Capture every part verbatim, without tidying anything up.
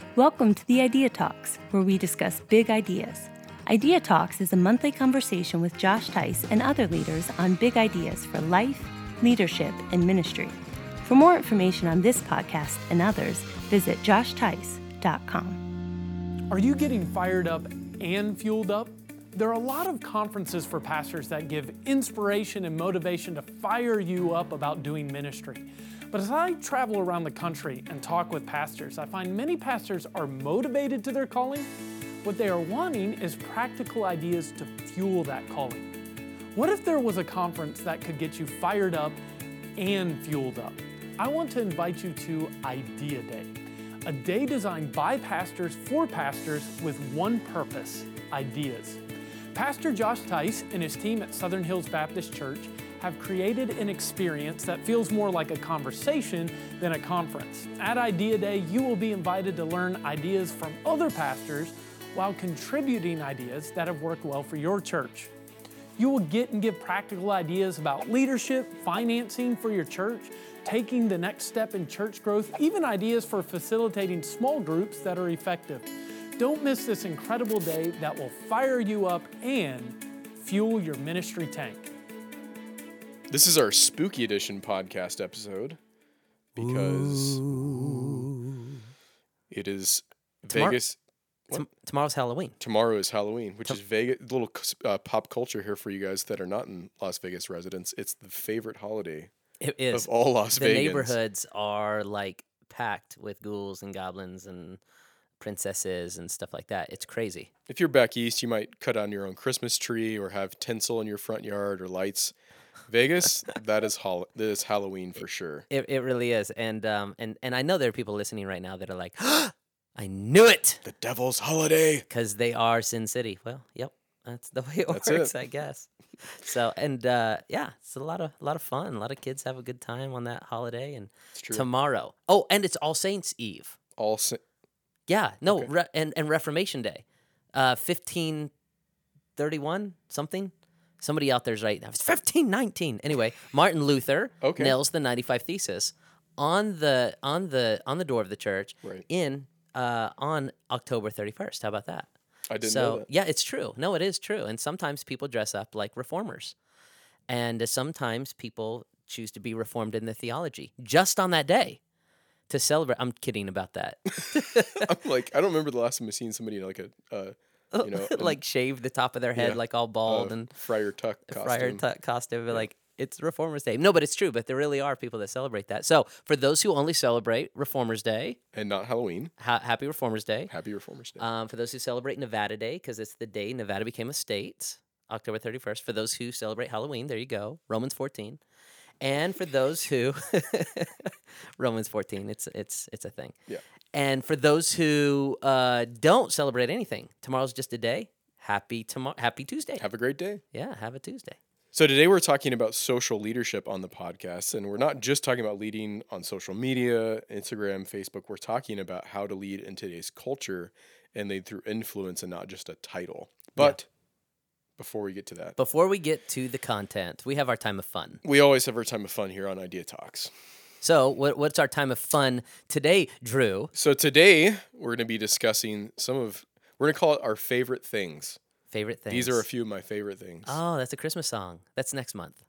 Welcome to the Idea Talks, where we discuss big ideas. Idea Talks is a monthly conversation with Josh Tice and other leaders on big ideas for life, leadership, and ministry. For more information on this podcast and others, visit josh tice dot com. Are you getting fired up and fueled up? There are a lot of conferences for pastors that give inspiration and motivation to fire you up about doing ministry. But as I travel around the country and talk with pastors, I find many pastors are motivated to their calling. What they are wanting is practical ideas to fuel that calling. What if there was a conference that could get you fired up and fueled up? I want to invite you to Idea Day, a day designed by pastors for pastors with one purpose: ideas. Pastor Josh Tice and his team at Southern Hills Baptist Church have created an experience that feels more like a conversation than a conference. At Idea Day, you will be invited to learn ideas from other pastors while contributing ideas that have worked well for your church. You will get and give practical ideas about leadership, financing for your church, taking the next step in church growth, even ideas for facilitating small groups that are effective. Don't miss this incredible day that will fire you up and fuel your ministry tank. This is our Spooky Edition podcast episode because Ooh. it is Tomorrow, Vegas. T- tomorrow's Halloween. Tomorrow is Halloween, which T- is Vegas. A little uh, pop culture here for you guys that are not in Las Vegas residents. It's the favorite holiday it is. of all Las the Vegans. The neighborhoods are like packed with ghouls and goblins and princesses and stuff like that. It's crazy. If you're back east, you might cut on your own Christmas tree or have tinsel in your front yard or lights. Vegas, that is hol- that is Halloween for sure. It it really is, and um and and I know there are people listening right now that are like, oh, I knew it, the devil's holiday, because they are Sin City. Well, yep, that's the way it that's works, it. I guess. So and uh, yeah, it's a lot of a lot of fun. A lot of kids have a good time on that holiday, and tomorrow. Oh, and it's All Saints Eve. All Sa- Yeah, no, okay. re- and and Reformation Day, uh, fifteen thirty-one something. Somebody out there's right now. It's fifteen nineteen. Anyway, Martin Luther okay. nails the ninety-five Thesis on the on the on the door of the church right. in uh, on October thirty-first. How about that? I didn't so, know that. Yeah, it's true. No, it is true. And sometimes people dress up like reformers, and uh, sometimes people choose to be reformed in the theology just on that day to celebrate. I'm kidding about that. I'm like, I don't remember the last time I've seen somebody like a. Uh, You know, like shave the top of their head, yeah, like all bald uh, and Friar Tuck costume. Friar Tuck costume, yeah. like it's Reformers Day. No, but it's true. But there really are people that celebrate that. So for those who only celebrate Reformers Day and not Halloween, ha- happy Reformers Day. Happy Reformers Day. Um, for those who celebrate Nevada Day, because it's the day Nevada became a state, October thirty-first. For those who celebrate Halloween, there you go, Romans fourteen. And for those who Romans fourteen, it's it's it's a thing. Yeah. And for those who uh, don't celebrate anything, tomorrow's just a day. Happy tomorrow. Happy Tuesday. Have a great day. Yeah, have a Tuesday. So today we're talking about social leadership on the podcast, and we're not just talking about leading on social media, Instagram, Facebook. We're talking about how to lead in today's culture and lead through influence and not just a title. But yeah. before we get to that, before we get to the content, we have our time of fun. We always have our time of fun here on Idea Talks. So what, what's our time of fun today, Drew? So today we're going to be discussing some of. We're going to call it our favorite things. Favorite things. These are a few of my favorite things. Oh, that's a Christmas song. That's next month.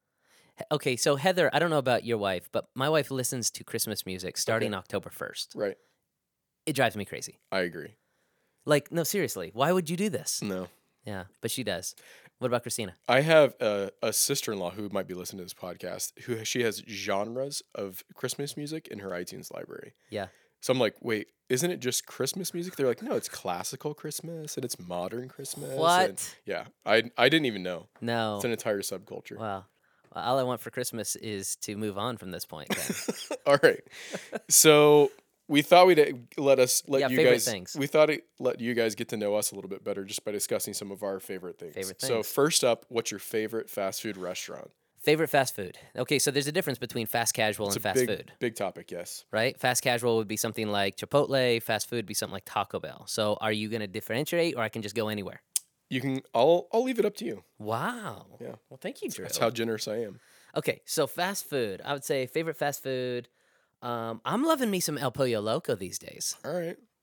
Okay, so Heather, I don't know about your wife, but my wife listens to Christmas music starting okay. October first. Right. It drives me crazy. I agree. Like, no, seriously, why would you do this? No. Yeah, but she does. What about Christina? I have a, a sister-in-law who might be listening to this podcast, who she has genres of Christmas music in her iTunes library. Yeah. So I'm like, wait, isn't it just Christmas music? They're like, no, it's classical Christmas and it's modern Christmas. What? And yeah, I I didn't even know. No. It's an entire subculture. Wow. Well, all I want for Christmas is to move on from this point. All right. So we thought we'd let us let yeah, you favorite guys. Things. We thought it let you guys get to know us a little bit better just by discussing some of our favorite things. Favorite things. So first up, what's your favorite fast food restaurant? Favorite fast food. Okay, so there's a difference between fast casual it's and a fast big, food. Big topic, yes. Right? Fast casual would be something like Chipotle. Fast food would be something like Taco Bell. So are you going to differentiate, or I can just go anywhere? You can. I'll. I'll leave it up to you. Wow. Yeah. Well, thank you, Drew. That's how generous I am. Okay, so fast food. I would say favorite fast food. Um, I'm loving me some El Pollo Loco these days. All right.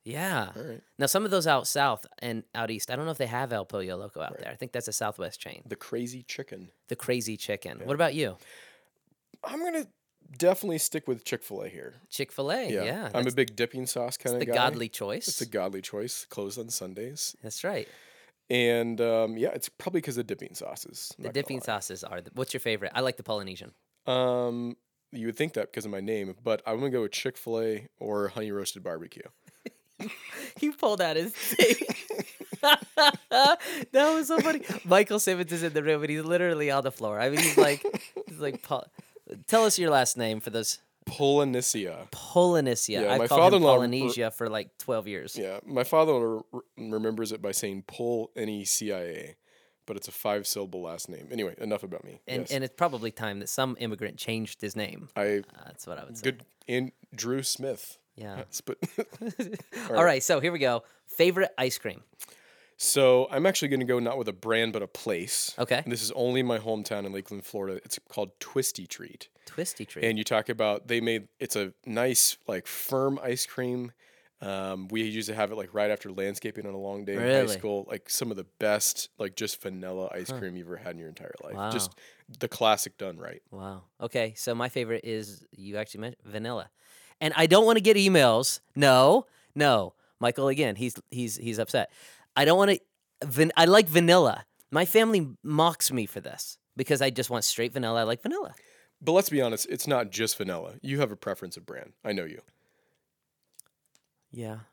Yeah. All right. Now, some of those out south and out east, I don't know if they have El Pollo Loco out there. I think that's a Southwest chain. The Crazy Chicken. The Crazy Chicken. What about you? I'm going to definitely stick with Chick-fil-A here. Chick-fil-A, yeah. Yeah. I'm a that's big dipping sauce kind of the guy. godly choice. It's a godly choice. Closed on Sundays. That's right. And um, yeah, it's probably because of dipping sauces. I'm The not gonna dipping lie. sauces are. The, what's your favorite? I like the Polynesian. Um, you would think that because of my name, but I'm gonna go with Chick-fil-A or honey roasted barbecue. He pulled out his thing. That was so funny. Michael Simmons is in the room and he's literally on the floor. I mean, he's like, he's like, "Paul- tell us your last name for those. Polynesia. Polynesia. Yeah, I've my called him father-in-law re- Polynesia for like twelve years. Yeah, my father re- remembers it by saying Pol N E C I A, but it's a five syllable last name. Anyway, enough about me. And yes. and it's probably time that some immigrant changed his name. I Uh, that's what I would say. good and Drew Smith. Yeah. Yes, but All right, so here we go. Favorite ice cream. so I'm actually going to go not with a brand but a place. Okay. And this is only in my hometown in Lakeland, Florida. It's called Twisty Treat. Twisty Treat. And you talk about they made it's a nice like firm ice cream. Um, we used to have it like right after landscaping on a long day in high Really? school. Like some of the best like just vanilla ice cream you've ever had in your entire life. Wow. Just the classic done right. Wow. Okay, so my favorite is you actually mentioned vanilla, and I don't want to get emails. No, no, Michael. Again, he's he's he's upset. I don't want to. Van, I like vanilla. My family mocks me for this because I just want straight vanilla. I like vanilla. But let's be honest, it's not just vanilla. You have a preference of brand. I know you. Yeah.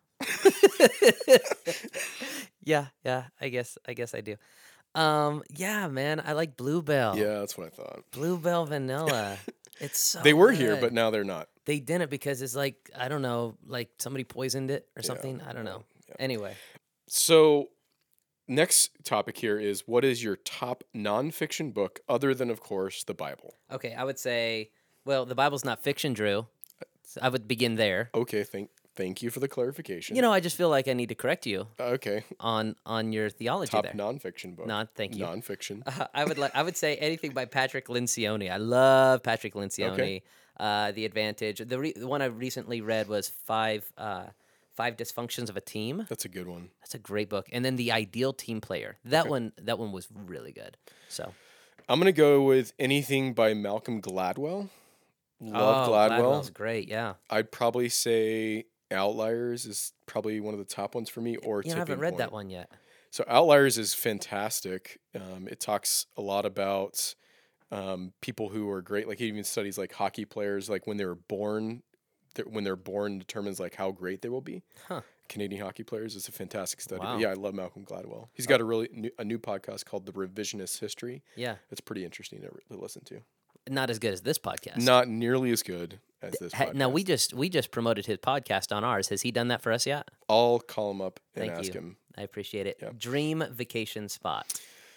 yeah, yeah. I guess I guess I do. Um, yeah, man. I like Bluebell. Yeah, that's what I thought. Bluebell vanilla. It's so. They were here, good. but now they're not. They didn't because it's like I don't know, like somebody poisoned it or something. I don't know. Anyway, So, next topic here is what is your top nonfiction book other than, of course, the Bible? okay, I would say, well, the Bible's not fiction, Drew. So I would begin there. Okay, thank thank you for the clarification. You know, I just feel like I need to correct you okay, on on your theology top there. nonfiction book. Non, thank you. Nonfiction. Uh, I would like I would say anything by Patrick Lencioni. I love Patrick Lencioni. Okay. Uh, the Advantage. The, re- the one I recently read was five uh, five dysfunctions of a team. That's a good one. That's a great book. And then the Ideal Team Player. That one that one was really good. So I'm gonna go with anything by Malcolm Gladwell. Love oh, Gladwell. Gladwell's great. Yeah. I'd probably say Outliers is probably one of the top ones for me, or You know, I Tipping haven't read Point. that one yet. So Outliers is fantastic. Um, it talks a lot about um, people who are great. Like it even studies like hockey players, like when they were born, th- when they're born determines like how great they will be. Huh. Canadian hockey players. It's a fantastic study. Wow. But yeah, I love Malcolm Gladwell. He's got a really new, a new podcast called The Revisionist History. Yeah. It's pretty interesting to, to listen to. Not as good as this podcast. Not nearly as good as this. Ha- podcast. Now we just we just promoted his podcast on ours. Has he done that for us yet? I'll call him up and Thank ask you. him. I appreciate it. Yeah. Dream vacation spot.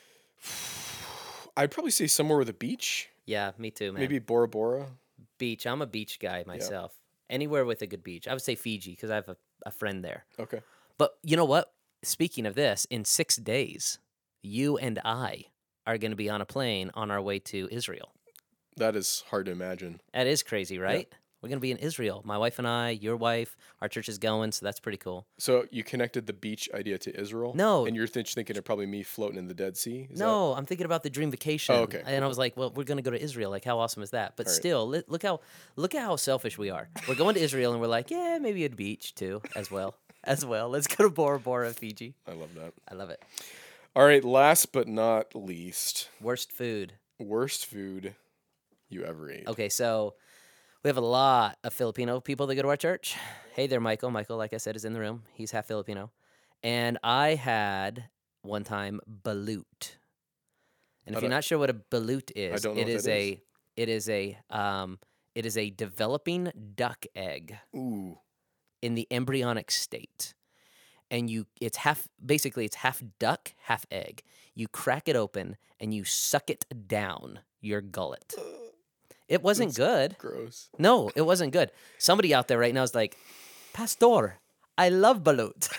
I'd probably say somewhere with a beach. Yeah, me too, man. Maybe Bora Bora. Beach. I'm a beach guy myself. Anywhere with a good beach. I would say Fiji because I have a, a friend there. Okay. But you know what? Speaking of this, in six days, you and I are going to be on a plane on our way to Israel. That is hard to imagine. That is crazy, right? We're going to be in Israel. My wife and I, your wife, our church is going, so that's pretty cool. So you connected the beach idea to Israel? No. And you're th- thinking of probably me floating in the Dead Sea? Is No, I'm thinking about the dream vacation. Oh, okay, And I was like, well, we're going to go to Israel. Like, how awesome is that? But All right. still, li- look how look at how selfish we are. We're going to Israel, and we're like, yeah, maybe a beach too, as well. As well. Let's go to Bora Bora, Fiji. that, I love that. I love it. All right, last but not least, Worst food. worst food you ever ate. Okay, so we have a lot of Filipino people that go to our church. Hey there, Michael. Michael, like I said, is in the room. He's half Filipino. And I had one time balut. And if I you're don't- not sure what a balut is, don't know it what is that a it is a um it is a developing duck egg Ooh. in the embryonic state. And you it's half basically it's half duck, half egg. You crack it open and you suck it down your gullet. It wasn't good. Gross. No, it wasn't good. Somebody out there right now is like, Pastor, I love balut.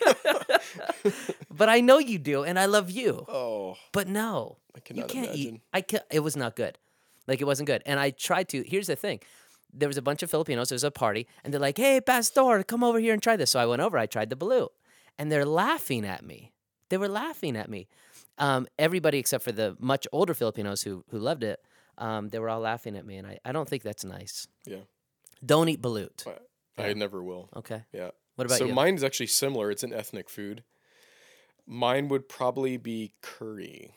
But I know you do, and I love you. Oh, But no, I you cannot can't imagine. eat. I can, It was not good. Like, it wasn't good. And I tried to. Here's the thing. there was a bunch of Filipinos. There was a party, and they're like, "Hey, Pastor, come over here and try this." So I went over. I tried the balut, and they're laughing at me. They were laughing at me. Um, everybody except for the much older Filipinos who who loved it, um, they were all laughing at me, and I, I don't think that's nice. Yeah. Don't eat balut. I, I never will. Okay. Yeah. What about so you? mine is actually similar. It's an ethnic food. Mine would probably be curry.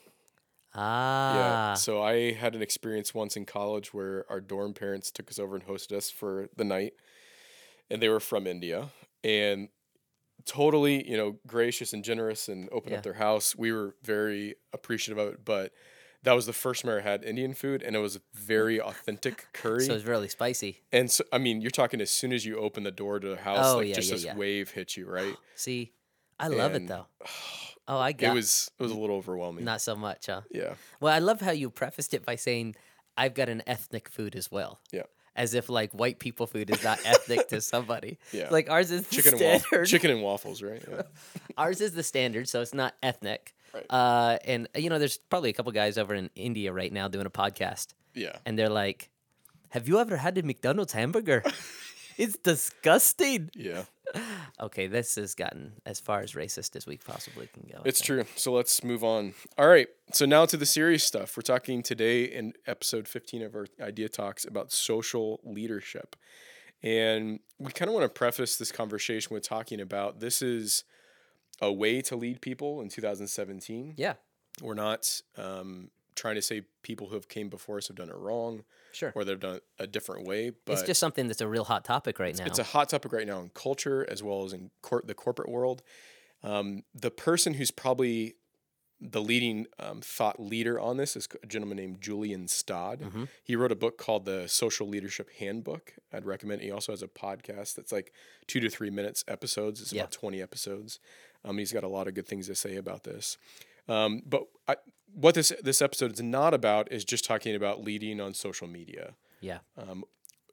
Ah. Yeah. So I had an experience once in college where our dorm parents took us over and hosted us for the night, and they were from India, and totally, you know, gracious and generous and opened Yeah. up their house. We were very appreciative of it, but that was the first time I had Indian food, and it was very authentic curry. So it's really spicy. And so, I mean, you're talking as soon as you open the door to the house, Oh, like yeah, just yeah, this yeah. wave hits you, right? See, I love it And, though. Oh, I got It was it was a little overwhelming. not so much, huh? Yeah. Well, I love how you prefaced it by saying, "I've got an ethnic food as well." Yeah. As if like white people food is not ethnic to somebody. Yeah. Like ours is the Chicken and standard. waffles. Chicken and waffles, right? Yeah. Ours is the standard, so it's not ethnic. Right. Uh, and you know, there's probably a couple guys over in India right now doing a podcast, Yeah. and they're like, "Have you ever had a McDonald's hamburger? It's disgusting." Yeah. Okay, this has gotten as far as racist as we possibly can go. I It's think. true. So let's move on. All right. So now to the serious stuff. We're talking today in episode fifteen of our Idea Talks about social leadership. And we kind of want to preface this conversation with talking about this is a way to lead people in two thousand seventeen. Yeah, We're not um, trying to say people who have came before us have done it wrong sure. or they've done it a different way. But It's just something that's a real hot topic right now. it's a hot topic right now in culture as well as in cor- the corporate world. Um, the person who's probably the leading um, thought leader on this is a gentleman named Julian Stodd. Mhm. He wrote a book called The Social Leadership Handbook. I'd recommend it. He also has a podcast that's like two to three minutes episodes. It's Yeah. about twenty episodes. Um, he's got a lot of good things to say about this. Um, but I, what this this episode is not about is just talking about leading on social media. Yeah. Um,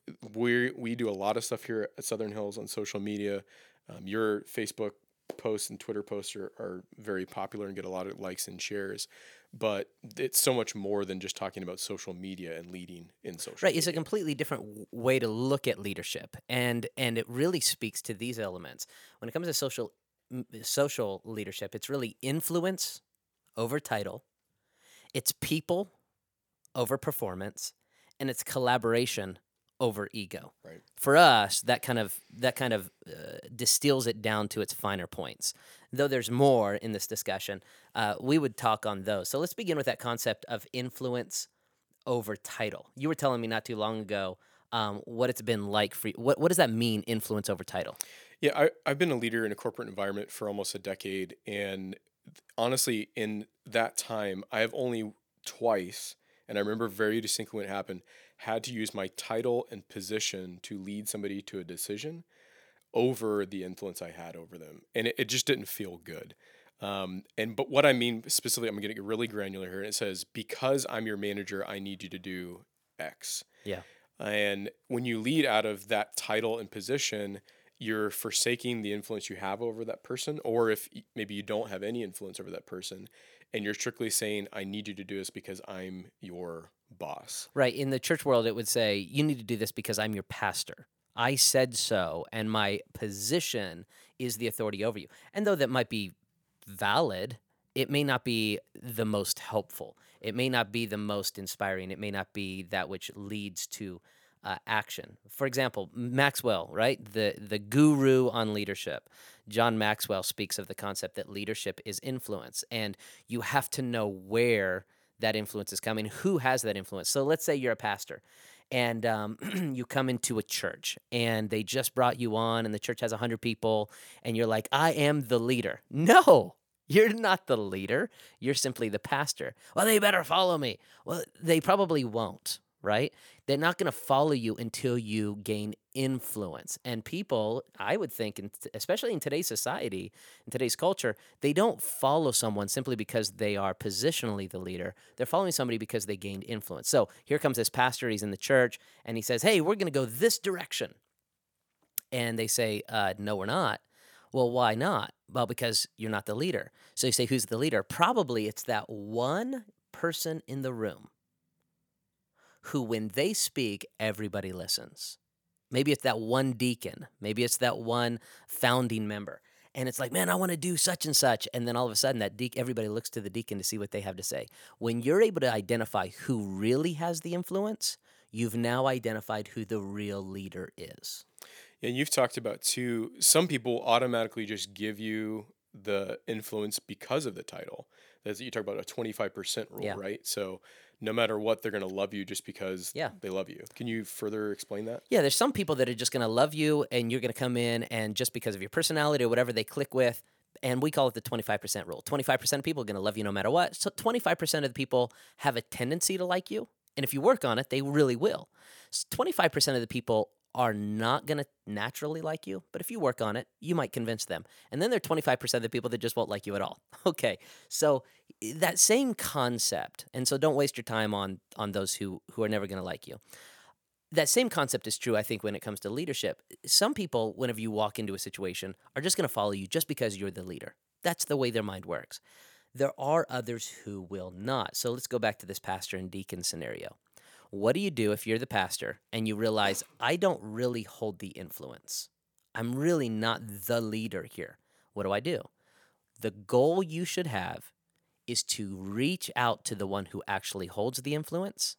we we do a lot of stuff here at Southern Hills on social media. Um, your Facebook posts and Twitter posts are, are very popular and get a lot of likes and shares. But it's so much more than just talking about social media and leading in social Right, media. it's a completely different w- way to look at leadership, and and it really speaks to these elements. When it comes to social m- social leadership, it's really influence over title, it's people over performance, and it's collaboration over ego. Right. For us, that kind of that kind of uh, distills it down to its finer points. Though there's more in this discussion, uh, we would talk on those. So let's begin with that concept of influence over title. You were telling me not too long ago um, what it's been like for you. What, what does that mean, influence over title? Yeah, I, I've been a leader in a corporate environment for almost a decade. And honestly, in that time, I have only twice, and I remember very distinctly when it happened, had to use my title and position to lead somebody to a decision over the influence I had over them. And it, it just didn't feel good. Um, and but what I mean specifically, I'm going to get really granular here. And it says, because I'm your manager, I need you to do X. Yeah. And when you lead out of that title and position, you're forsaking the influence you have over that person. Or if y- maybe you don't have any influence over that person, and you're strictly saying, I need you to do this because I'm your boss. Right. In the church world, it would say, you need to do this because I'm your pastor. I said so, and my position is the authority over you. And though that might be valid, it may not be the most helpful. It may not be the most inspiring. It may not be that which leads to uh, action. For example, Maxwell, right? The the guru on leadership. John Maxwell speaks of the concept that leadership is influence, and you have to know where that influence is coming, who has that influence. So let's say you're a pastor, and um, you come into a church, and they just brought you on, and the church has one hundred people, and you're like, I am the leader. No, you're not the leader. You're simply the pastor. Well, they better follow me. Well, they probably won't, right? They're not going to follow you until you gain influence. And people, I would think, in especially in today's society, in today's culture, they don't follow someone simply because they are positionally the leader. They're following somebody because they gained influence. So here comes this pastor. He's in the church, and he says, hey, we're going to go this direction. And they say, uh, no, we're not. Well, why not? Well, because you're not the leader. So you say, who's the leader? Probably it's that one person in the room who, when they speak, everybody listens. Maybe it's that one deacon. Maybe it's that one founding member. And it's like, man, I want to do such and such. And then all of a sudden, that de- everybody looks to the deacon to see what they have to say. When you're able to identify who really has the influence, you've now identified who the real leader is. And you've talked about, too, some people automatically just give you the influence because of the title. That's, you talk about a twenty-five percent rule, Yeah. right? So no matter what, they're going to love you just because Yeah. they love you. Can you further explain that? Yeah, there's some people that are just going to love you, and you're going to come in, and just because of your personality or whatever they click with, and we call it the twenty-five percent rule. twenty-five percent of people are going to love you no matter what. So twenty-five percent of the people have a tendency to like you, and if you work on it, they really will. So twenty-five percent of the people are not going to naturally like you, but if you work on it, you might convince them. And then there are twenty-five percent of the people that just won't like you at all. Okay, so that same concept, and so don't waste your time on on those who who are never going to like you. That same concept is true, I think, when it comes to leadership. Some people, whenever you walk into a situation, are just going to follow you just because you're the leader. That's the way their mind works. There are others who will not. So let's go back to this pastor and deacon scenario. What do you do if you're the pastor and you realize, I don't really hold the influence? I'm really not the leader here. What do I do? The goal you should have is to reach out to the one who actually holds the influence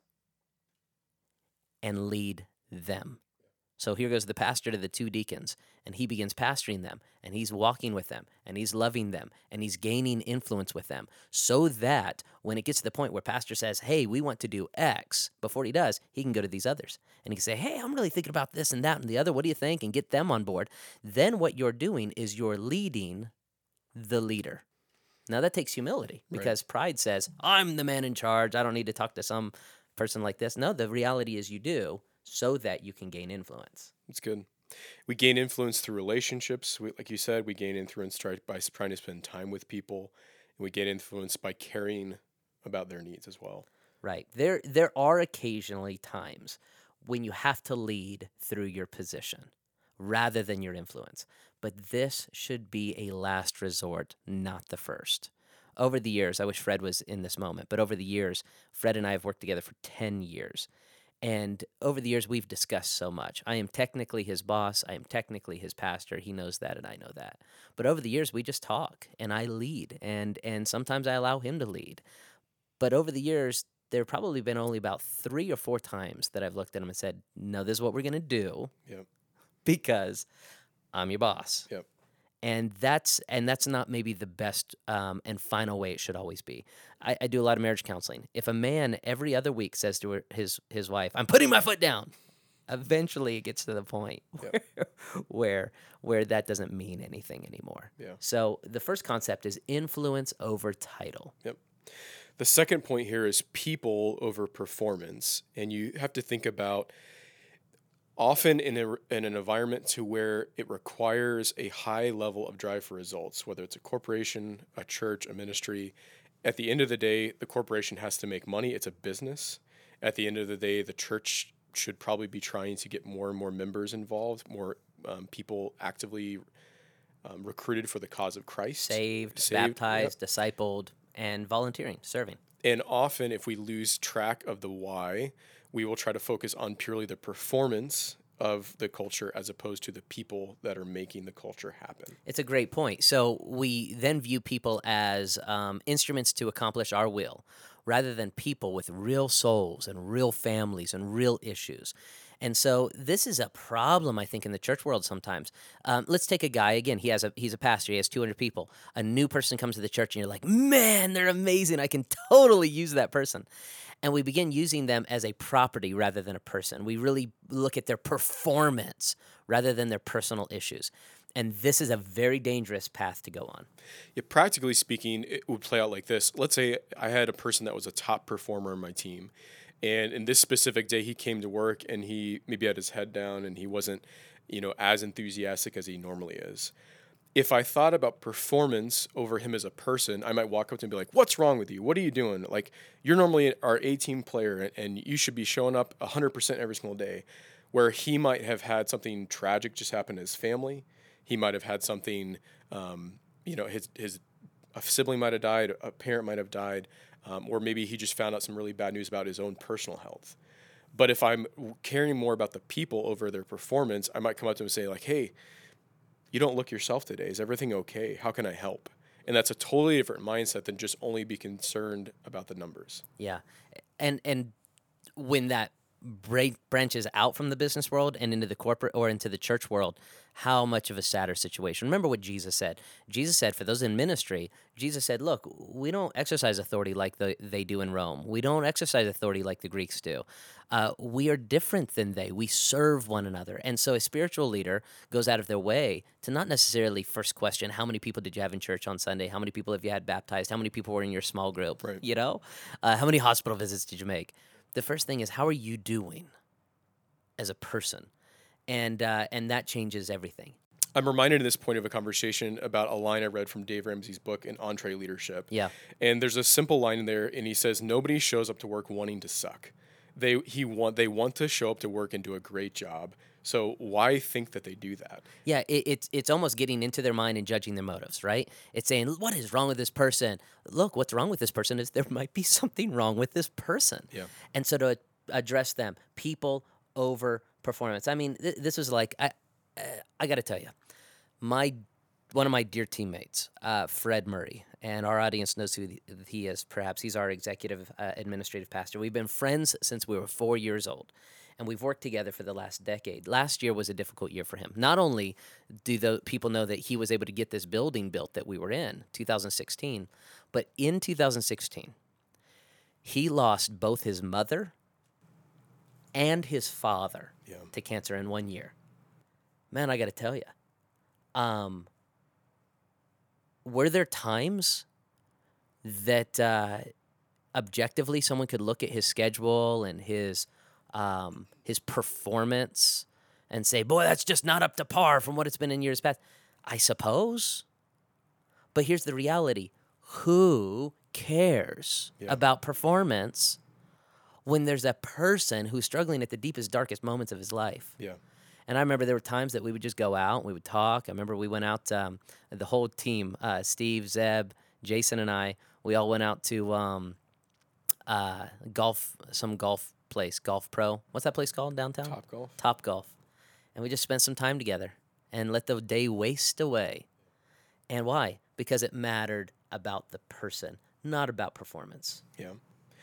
and lead them. So here goes the pastor to the two deacons, and he begins pastoring them, and he's walking with them, and he's loving them, and he's gaining influence with them, so that when it gets to the point where pastor says, hey, we want to do X, before he does, he can go to these others, and he can say, hey, I'm really thinking about this and that and the other, what do you think, and get them on board. Then what you're doing is you're leading the leader. Now that takes humility, because right. Pride says, I'm the man in charge, I don't need to talk to some person like this. No, the reality is you do, so that you can gain influence. That's good. We gain influence through relationships. We, like you said, we gain influence try, by trying to spend time with people. And we gain influence by caring about their needs as well. Right. There, there are occasionally times when you have to lead through your position rather than your influence. But this should be a last resort, not the first. Over the years, I wish Fred was in this moment, but over the years, Fred and I have worked together for ten years. And over the years, we've discussed so much. I am technically his boss. I am technically his pastor. He knows that, and I know that. But over the years, we just talk, and I lead, and and sometimes I allow him to lead. But over the years, there have probably been only about three or four times that I've looked at him and said, no, this is what we're going to do Yep. because I'm your boss. Yep. And that's and that's not maybe the best um, and final way it should always be. I, I do a lot of marriage counseling. If a man every other week says to her, his his wife, "I'm putting my foot down," eventually it gets to the point Yep. where, where where that doesn't mean anything anymore. Yeah. So the first concept is influence over title. Yep. The second point here is people over performance, and you have to think about. Often in, a, in an environment to where it requires a high level of drive for results, whether it's a corporation, a church, a ministry, at the end of the day, the corporation has to make money. It's a business. At the end of the day, the church should probably be trying to get more and more members involved, more um, people actively um, recruited for the cause of Christ. Saved, Saved baptized, yep. discipled, and volunteering, serving. And often if we lose track of the why, we will try to focus on purely the performance of the culture as opposed to the people that are making the culture happen. It's a great point. So we then view people as um, instruments to accomplish our will, rather than people with real souls and real families and real issues. And so this is a problem, I think, in the church world sometimes. Um, let's take a guy, again, he has a he's a pastor, he has two hundred people. A new person comes to the church and you're like, man, they're amazing. I can totally use that person. And we begin using them as a property rather than a person. We really look at their performance rather than their personal issues. And this is a very dangerous path to go on. Yeah, practically speaking, it would play out like this. Let's say I had a person that was a top performer on my team. And in this specific day, he came to work and he maybe had his head down and he wasn't, you know, as enthusiastic as he normally is. If I thought about performance over him as a person, I might walk up to him and be like, what's wrong with you? What are you doing? Like, you're normally our A-team player and you should be showing up one hundred percent every single day. Where he might have had something tragic just happen in his family. He might have had something, um, you know, his his a sibling might have died, a parent might have died, um, or maybe he just found out some really bad news about his own personal health. But if I'm caring more about the people over their performance, I might come up to them and say like, hey, you don't look yourself today. Is everything okay? How can I help? And that's a totally different mindset than just only be concerned about the numbers. Yeah. And and when that break branches out from the business world and into the corporate or into the church world, how much of a sadder situation. Remember what Jesus said. Jesus said, for those in ministry, Jesus said, look, we don't exercise authority like the, they do in Rome. We don't exercise authority like the Greeks do. Uh, we are different than they. We serve one another. And so a spiritual leader goes out of their way to not necessarily first question, how many people did you have in church on Sunday? How many people have you had baptized? How many people were in your small group? Right. You know, uh, how many hospital visits did you make? The first thing is, how are you doing as a person? And uh, and that changes everything. I'm reminded at this point of a conversation about a line I read from Dave Ramsey's book, In Entree Leadership. Yeah. And there's a simple line in there, and he says, nobody shows up to work wanting to suck. They he want they want to show up to work and do a great job. So why think that they do that? Yeah, it, it's it's almost getting into their mind and judging their motives, right? It's saying, what is wrong with this person? Look, what's wrong with this person is there might be something wrong with this person. Yeah. And so to address them, people over performance. I mean, th- this was like, I uh, I got to tell you, my one of my dear teammates, uh, Fred Murray, and our audience knows who he is, perhaps. He's our executive uh, administrative pastor. We've been friends since we were four years old. And we've worked together for the last decade. Last year was a difficult year for him. Not only do the people know that he was able to get this building built that we were in, two thousand sixteen, but in two thousand sixteen, he lost both his mother and his father Yeah. to cancer in one year. Man, I got to tell you, um, were there times that uh, objectively someone could look at his schedule and his Um, his performance and say, boy, that's just not up to par from what it's been in years past? I suppose. But here's the reality. Who cares Yeah. about performance when there's a person who's struggling at the deepest, darkest moments of his life? Yeah. And I remember there were times that we would just go out, we would talk. I remember we went out, um, the whole team, uh, Steve, Zeb, Jason, and I, we all went out to um, uh, golf, some golf place, Golf Pro. What's that place called downtown? Top Golf. Top Golf. And we just spent some time together and let the day waste away. And why? Because it mattered about the person, not about performance. Yeah.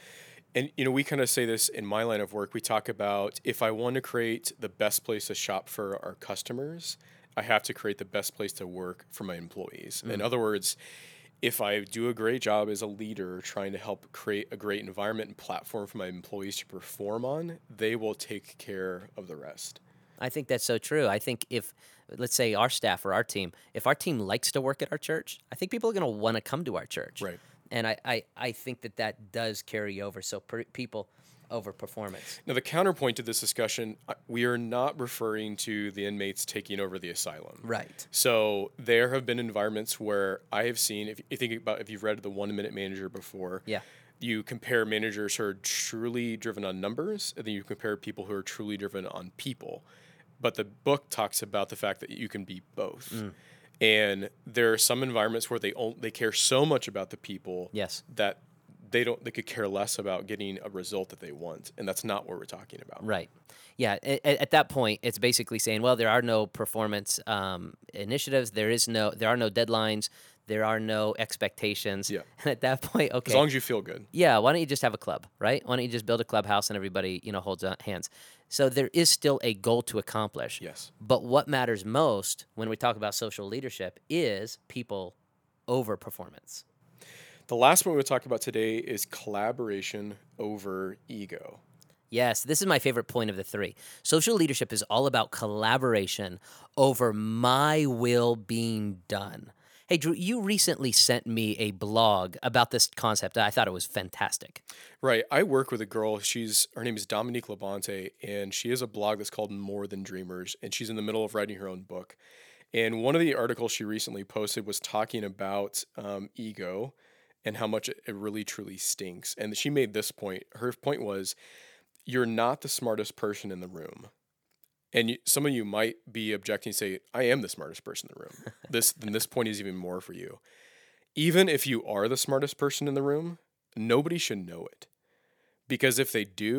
And, you know, we kind of say this in my line of work. We talk about if I want to create the best place to shop for our customers, I have to create the best place to work for my employees. Mm. In other words, if I do a great job as a leader trying to help create a great environment and platform for my employees to perform on, they will take care of the rest. I think that's so true. I think if, let's say, our staff or our team, if our team likes to work at our church, I think people are going to want to come to our church. Right. And I, I, I think that that does carry over. So per, people over performance. Now, the counterpoint to this discussion, we are not referring to the inmates taking over the asylum. Right. So there have been environments where I have seen, if you think about, if you've read The One Minute Manager before, yeah, you compare managers who are truly driven on numbers, and then you compare people who are truly driven on people. But the book talks about the fact that you can be both. Mm. And there are some environments where they only, they care so much about the people yes. that they don't they could care less about getting a result that they want, and that's not what we're talking about. Right. Yeah, at, at that point it's basically saying, well, there are no performance um, initiatives, there is no there are no deadlines, there are no expectations. Yeah. And at that point, okay, as long as you feel good. Yeah, why don't you just have a club, right? Why don't you just build a clubhouse and everybody, you know, holds hands? So there is still a goal to accomplish. Yes. But what matters most when we talk about social leadership is people over performance. The last one we'll talk about today is collaboration over ego. Yes, this is my favorite point of the three. Social leadership is all about collaboration over my will being done. Hey, Drew, you recently sent me a blog about this concept. I thought it was fantastic. Right. I work with a girl. She's her name is Dominique Labonte, and she has a blog that's called More Than Dreamers, and she's in the middle of writing her own book. And one of the articles she recently posted was talking about um, ego and how much it really truly stinks. And she made this point. Her point was, you're not the smartest person in the room. And you, some of you might be objecting, say, I am the smartest person in the room. This then this point is even more for you. Even if you are the smartest person in the room, nobody should know it. Because if they do,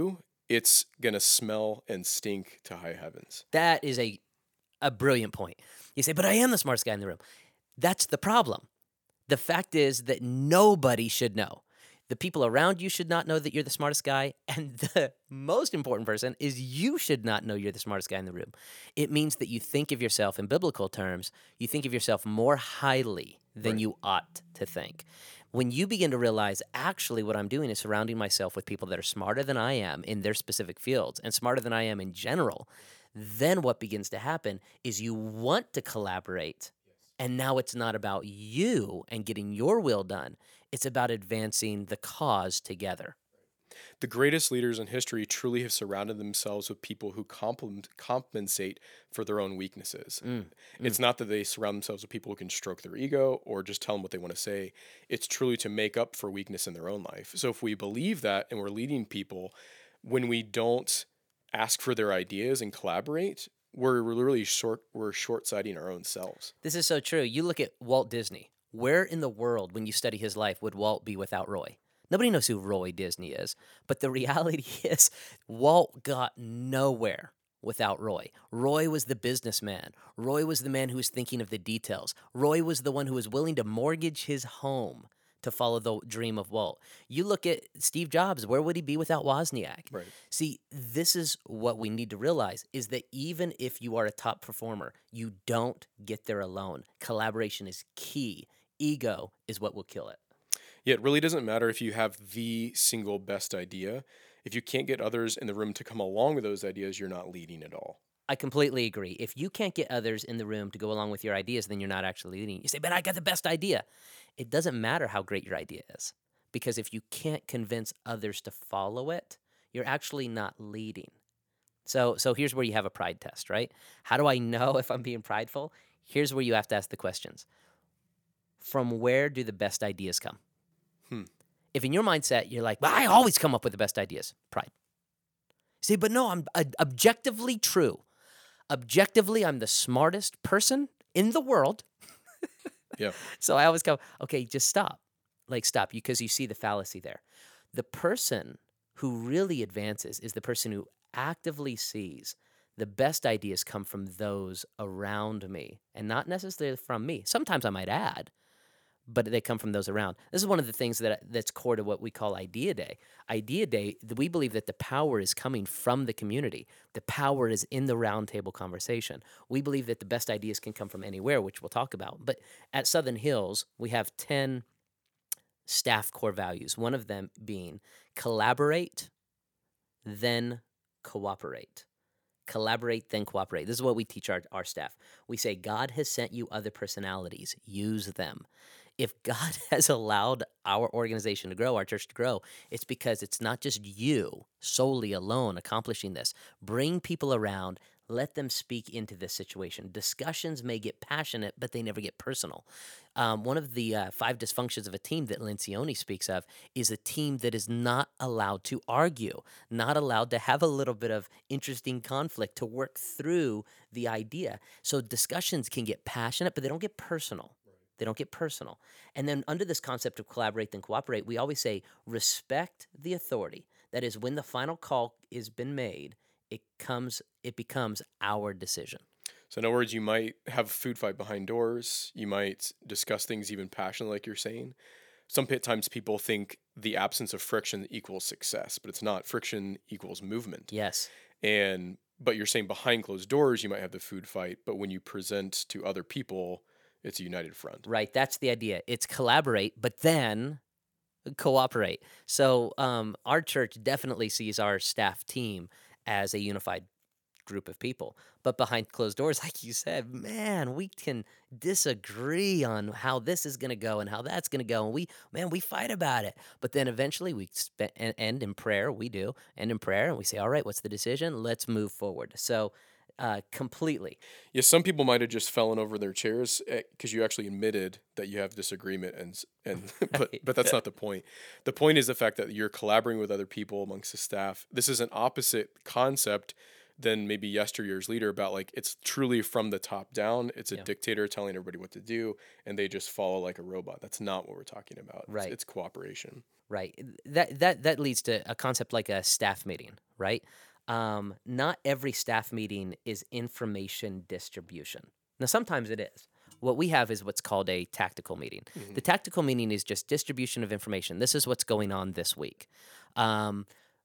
it's going to smell and stink to high heavens. That is a a brilliant point. You say, but I am the smartest guy in the room. That's the problem. The fact is that nobody should know. The people around you should not know that you're the smartest guy. And the most important person is you should not know you're the smartest guy in the room. It means that you think of yourself in biblical terms, you think of yourself more highly than Right. you ought to think. When you begin to realize, actually, what I'm doing is surrounding myself with people that are smarter than I am in their specific fields and smarter than I am in general, then what begins to happen is you want to collaborate. And now it's not about you and getting your will done. It's about advancing the cause together. The greatest leaders in history truly have surrounded themselves with people who complement, compensate for their own weaknesses. Mm, It's not that they surround themselves with people who can stroke their ego or just tell them what they want to say. It's truly to make up for weakness in their own life. So if we believe that and we're leading people, when we don't ask for their ideas and collaborate, we're literally short, we're short-sighting our own selves. This is so true. You look at Walt Disney. Where in the world, when you study his life, would Walt be without Roy? Nobody knows who Roy Disney is. But the reality is, Walt got nowhere without Roy. Roy was the businessman. Roy was the man who was thinking of the details. Roy was the one who was willing to mortgage his home to follow the dream of Walt. You look at Steve Jobs, where would he be without Wozniak? Right. See, this is what we need to realize, is that even if you are a top performer, you don't get there alone. Collaboration is key. Ego is what will kill it. Yeah, it really doesn't matter if you have the single best idea. If you can't get others in the room to come along with those ideas, you're not leading at all. I completely agree. If you can't get others in the room to go along with your ideas, then you're not actually leading. You say, but I got the best idea. It doesn't matter how great your idea is, because if you can't convince others to follow it, you're actually not leading. So, so here's where you have a pride test, right? How do I know if I'm being prideful? Here's where you have to ask the questions. From where do the best ideas come? Hmm. If in your mindset, you're like, well, I always come up with the best ideas, pride. See, but no, I'm uh, objectively true. Objectively, I'm the smartest person in the world. Yeah. So I always go, okay, just stop. Like, stop, because you see the fallacy there. The person who really advances is the person who actively sees the best ideas come from those around me and not necessarily from me. Sometimes I might add, but they come from those around. This is one of the things that that's core to what we call Idea Day. Idea Day, we believe that the power is coming from the community. The power is in the roundtable conversation. We believe that the best ideas can come from anywhere, which we'll talk about. But at Southern Hills, we have ten staff core values, one of them being collaborate, then cooperate. Collaborate, then cooperate. This is what we teach our, our staff. We say, God has sent you other personalities. Use them. If God has allowed our organization to grow, our church to grow, it's because it's not just you solely alone accomplishing this. Bring people around. Let them speak into this situation. Discussions may get passionate, but they never get personal. Um, one of the uh, five dysfunctions of a team that Lencioni speaks of is a team that is not allowed to argue, not allowed to have a little bit of interesting conflict, to work through the idea. So discussions can get passionate, but they don't get personal. They don't get personal. And then under this concept of collaborate then cooperate, we always say respect the authority. That is, when the final call has been made, it comes, it becomes our decision. So in other words, you might have a food fight behind doors. You might discuss things even passionately, like you're saying. Sometimes people think the absence of friction equals success, but it's not. Friction equals movement. Yes. And but you're saying behind closed doors, you might have the food fight, but when you present to other people, it's a united front. Right. That's the idea. It's collaborate, but then cooperate. So um, our church definitely sees our staff team as a unified group of people. But behind closed doors, like you said, man, we can disagree on how this is going to go and how that's going to go. And we, man, we fight about it. But then eventually we spend, end in prayer. We do end in prayer. And we say, all right, what's the decision? Let's move forward. So uh, completely. Yeah, some people might have just fallen over their chairs because you actually admitted that you have disagreement, and and but but that's not the point. The point is the fact that you're collaborating with other people amongst the staff. This is an opposite concept than maybe yesteryear's leader about like it's truly from the top down. It's a Yeah. dictator telling everybody what to do and they just follow like a robot. That's not what we're talking about. It's- Right. It's, cooperation. Right. That that that leads to a concept like a staff meeting, right? Um, not every staff meeting is information distribution. Now, sometimes it is. What we have is what's called a tactical meeting. The tactical meeting is just distribution of information. This is what's going on this week. Um,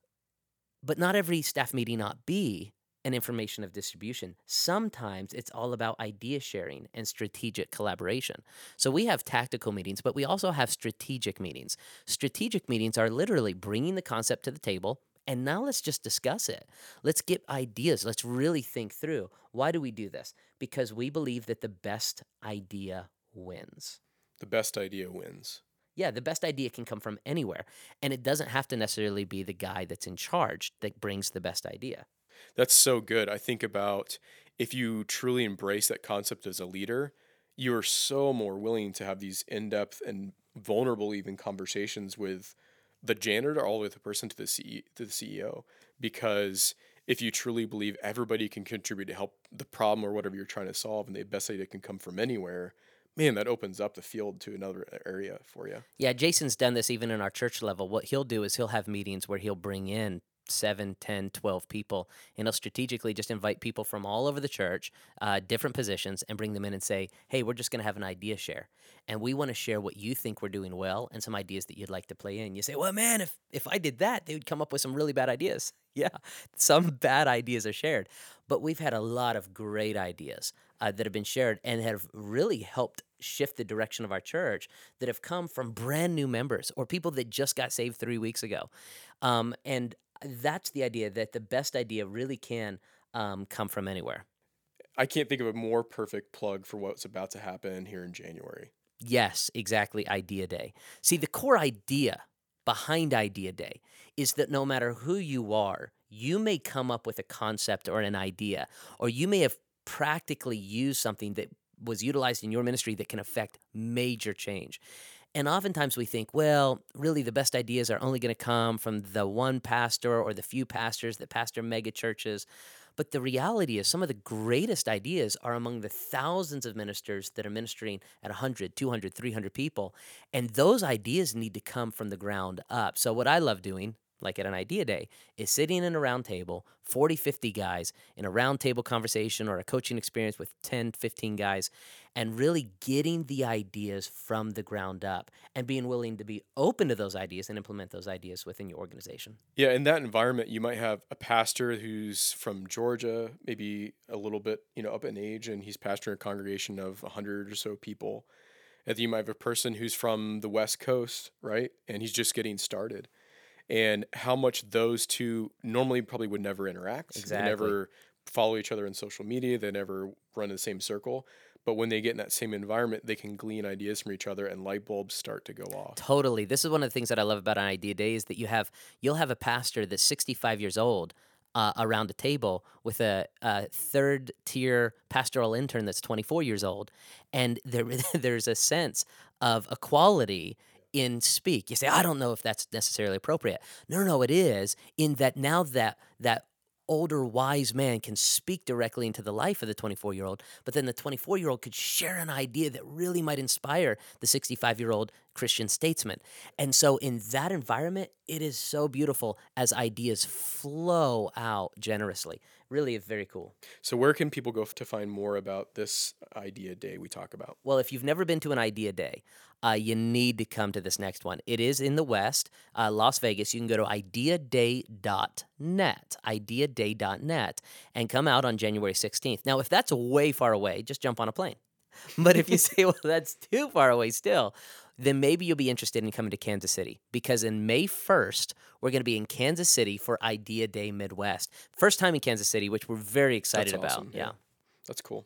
but not every staff meeting not be an information of distribution. Sometimes it's all about idea sharing and strategic collaboration. So we have tactical meetings, but we also have strategic meetings. Strategic meetings are literally bringing the concept to the table, and now let's just discuss it. Let's get ideas. Let's really think through. Why do we do this? Because we believe that the best idea wins. The best idea wins. Yeah, the best idea can come from anywhere, and it doesn't have to necessarily be the guy that's in charge that brings the best idea. That's so good. I think about if you truly embrace that concept as a leader, you are so more willing to have these in-depth and vulnerable even conversations with the janitor all the way to the person to the C E to the C E O. Because if you truly believe everybody can contribute to help the problem or whatever you're trying to solve, and the best idea can come from anywhere, man, that opens up the field to another area for you. Yeah, Jason's done this even in our church level. What he'll do is he'll have meetings where he'll bring in seven, ten, twelve people, and he'll strategically just invite people from all over the church, uh, different positions, and bring them in and say, hey, we're just going to have an idea share. And we want to share what you think we're doing well and some ideas that you'd like to play in. You say, well, man, if, if I did that, they would come up with some really bad ideas. Yeah, some bad ideas are shared. But we've had a lot of great ideas uh, that have been shared and have really helped shift the direction of our church that have come from brand new members or people that just got saved three weeks ago. Um, and that's the idea, that the best idea really can um, come from anywhere. I can't think of a more perfect plug for what's about to happen here in January. Yes, exactly. Idea Day. See, the core idea behind Idea Day is that no matter who you are, you may come up with a concept or an idea, or you may have practically used something that was utilized in your ministry that can affect major change. And oftentimes we think, well, really the best ideas are only going to come from the one pastor or the few pastors that pastor mega churches. But the reality is some of the greatest ideas are among the thousands of ministers that are ministering at one hundred, two hundred, three hundred people. And those ideas need to come from the ground up. So what I love doing, like at an Idea Day, is sitting in a round table, forty, fifty guys in a round table conversation or a coaching experience with ten, fifteen guys, and really getting the ideas from the ground up and being willing to be open to those ideas and implement those ideas within your organization. Yeah, in that environment, you might have a pastor who's from Georgia, maybe a little bit, you know, up in age, and he's pastoring a congregation of one hundred or so people. And then you might have a person who's from the West Coast, right? And he's just getting started. And how much those two normally probably would never interact. Exactly. They never follow each other in social media. They never run in the same circle. But when they get in that same environment, they can glean ideas from each other and light bulbs start to go off. Totally. This is one of the things that I love about an Idea Day is that you have you'll have a pastor that's sixty-five years old uh, around a table with a, a third tier pastoral intern that's twenty-four years old, and there there's a sense of equality in speak. You say, I don't know if that's necessarily appropriate. No, no, no, it is, in that now that that older wise man can speak directly into the life of the twenty-four-year-old, but then the twenty-four-year-old could share an idea that really might inspire the sixty-five-year-old Christian statesman. And so in that environment, it is so beautiful as ideas flow out generously. Really very cool. So where can people go to find more about this Idea Day we talk about? Well, if you've never been to an Idea Day, uh, you need to come to this next one. It is in the West, uh, Las Vegas. You can go to idea day dot net, idea day dot net, and come out on January sixteenth. Now, if that's way far away, just jump on a plane. But if you say, well, that's too far away still, then maybe you'll be interested in coming to Kansas City, because in May first, we're going to be in Kansas City for Idea Day Midwest. First time in Kansas City, which we're very excited That's awesome. about. Yeah. That's cool.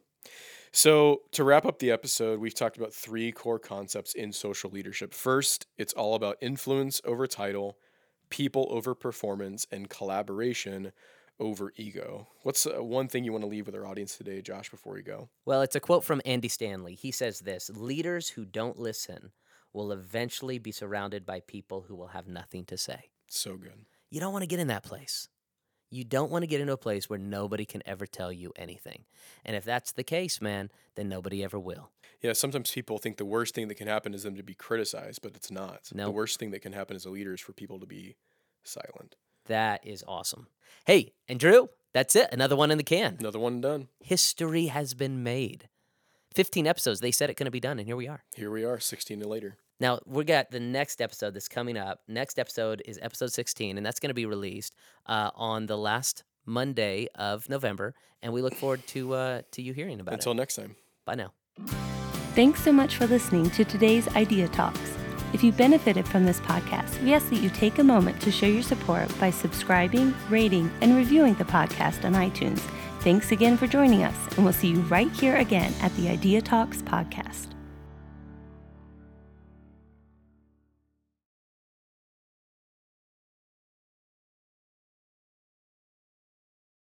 So to wrap up the episode, we've talked about three core concepts in social leadership. First, it's all about influence over title, people over performance, and collaboration over ego. What's uh, one thing you want to leave with our audience today, Josh, before we go? Well, it's a quote from Andy Stanley. He says this: leaders who don't listen will eventually be surrounded by people who will have nothing to say. So good. You don't want to get in that place. You don't want to get into a place where nobody can ever tell you anything. And if that's the case, man, then nobody ever will. Yeah, sometimes people think the worst thing that can happen is them to be criticized, but it's not. No. The worst thing that can happen as a leader is for people to be silent. That is awesome. Hey, and Drew, that's it. Another one in the can. Another one done. History has been made. fifteen episodes. They said it couldn't be done, and here we are. Here we are, sixteen later. Now, we got the next episode that's coming up. Next episode is episode sixteen, and that's going to be released uh, on the last Monday of November, and we look forward to uh, to you hearing about Until it. Until next time. Bye now. Thanks so much for listening to today's Idea Talks. If you benefited from this podcast, we ask that you take a moment to show your support by subscribing, rating, and reviewing the podcast on iTunes. Thanks again for joining us, and we'll see you right here again at the Idea Talks podcast.